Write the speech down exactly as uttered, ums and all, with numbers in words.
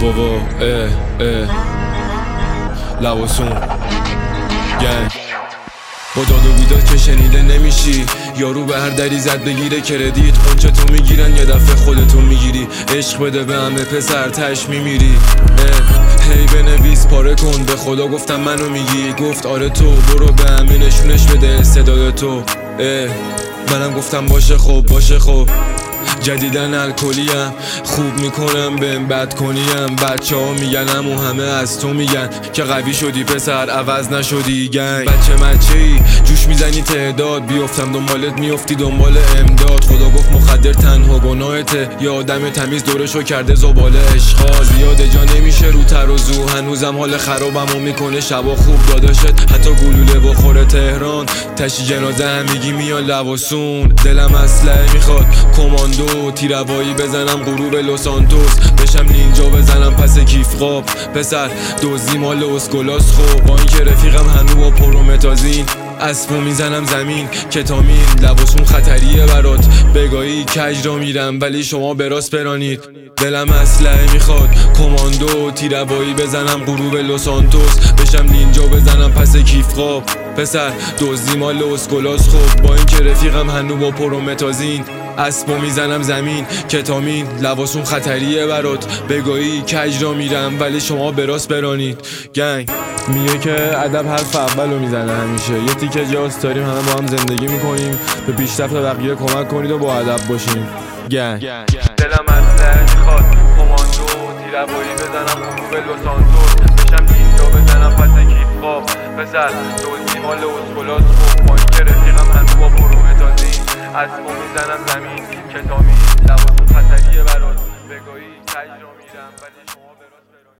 بابا اه اه لواسون گنگ با داد و بیداد که شنیده نمیشی، یارو به هر دری زد بگیره کردیت، قنچه تو میگیرن یه دفعه خودتو میگیری، عشق بده به همه پسر تش میمیری. هی بنویس پاره کن، به خدا گفتم منو میگی، گفت آره تو برو به همه نشونش بده استعداد تو. منم گفتم باشه خب باشه خب، جدیدن الکلیم خوب میکنم بهم بد کنیم، بچه ها میگن امو همه از تو میگن که قوی شدی پسر عوض نشدی گنگ. بچه مچه ای جوش میزنی تعداد، بیفتم دنبالت میفتی دنبال امداد، خدا گفت مخدر تنها گناهته، یه آدم تمیز دورشو کرده زباله اشغال، زیاده جا نمیشه رو ترازو، هنوزم حال خرابمو میکنه شبا خوب داداشت، حتی گلوله بخوره تهران تشی جنازه همگی میان لواسون، دلم اسلحه میخواد کماندو، تیروایی بزنم غروب لس آنتوس، بشم نینجا بزنم پس کیف قاب، پسر دوزی مال اسکولاس خوب، با این که رفیقم هنو با پرومتازین، اسبو میزنم زمین کتامین، لباسون خطریه برات بگایی کج را میرم ولی شما براست برانید، دلم اسلحه میخواد کماندو، تیروایی بزنم غروب لس آنتوس، بشم نینجا بزنم پس کیف قاب، پسر دوزی مال اسکولاس خوب، با این که رفیقم هنو با پرومتازین، اسبو میزنم زمین کتامین، لباسون خطریه برات بگایی کج را میرم ولی شما براست برانید گنگ. میگه که ادب حرف اولو میزنه همیشه، یه تیکه جاست داریم همه با هم زندگی میکنیم، به پیشرفت بقیه کمک کنید و با ادب باشیم گنگ. دلم اسلحه میخواد کماندو، تیروایی بزنم غروب لس آنتوس، بشم اینجا بزنم پس کیف قاب، پسر دوزی مال اسکولاس خوب، با این که رفیقم هنو با پرومتازین، اسبو میزنم زمین کتامین، لباسون خطریه برات بگایی کج را میرم ولی شما براست